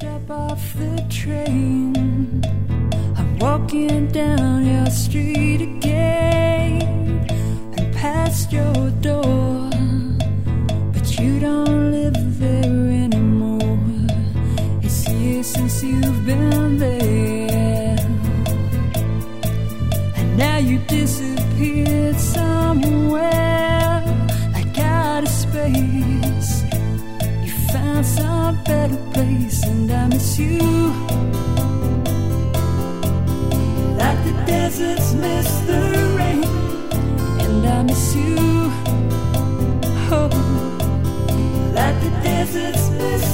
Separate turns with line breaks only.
step off the train, I'm walking down your street again and past your door, but you don't live there anymore. It's years since you've been there, and now you disappeared somewhere like out of space. You found some better place, and I miss you like the deserts miss the rain, and I miss you, oh, like the deserts miss